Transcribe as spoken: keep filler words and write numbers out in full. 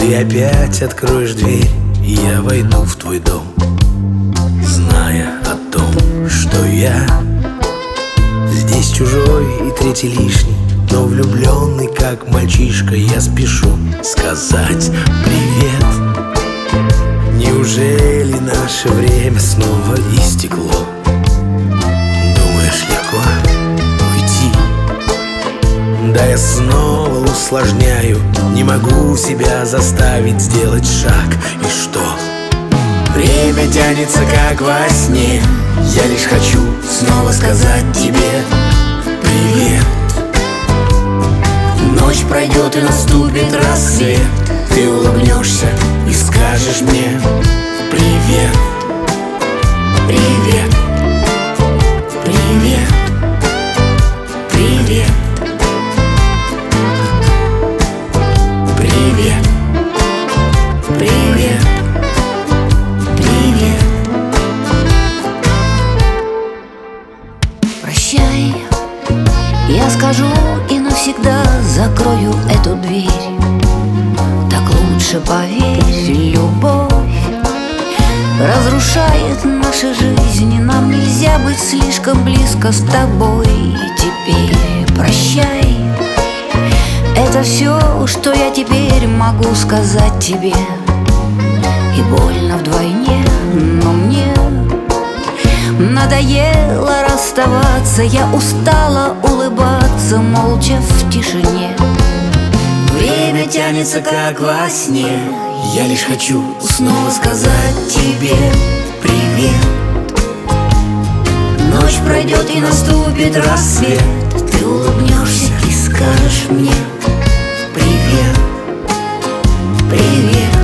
Ты опять откроешь дверь, и я войду в твой дом, зная о том, что я здесь чужой и третий лишний, но влюбленный, как мальчишка. Я спешу сказать привет. Неужели наше время снова истекло? Думаешь, легко уйти? Да я снова усложняю, не могу себя заставить сделать шаг. И что? Время тянется, как во сне. Я лишь хочу снова сказать тебе привет. Ночь пройдет и наступит рассвет. Ты улыбнешься и скажешь мне привет. Привет. Привет. Привет. Привет. Привет. Привет. Прощай, я скажу и навсегда закрою эту дверь. Так лучше, поверь, любовь разрушает наши жизни. Нам нельзя быть слишком близко с тобой. Теперь прощай, это все, что я теперь могу сказать тебе. И больно вдвойне, но мне надоело расставаться. Я устала улыбаться молча в тишине. Время тянется, как во сне. Я лишь хочу снова сказать тебе привет. Ночь пройдет и наступит рассвет. Ты улыбнешься и скажешь мне привет. Привет.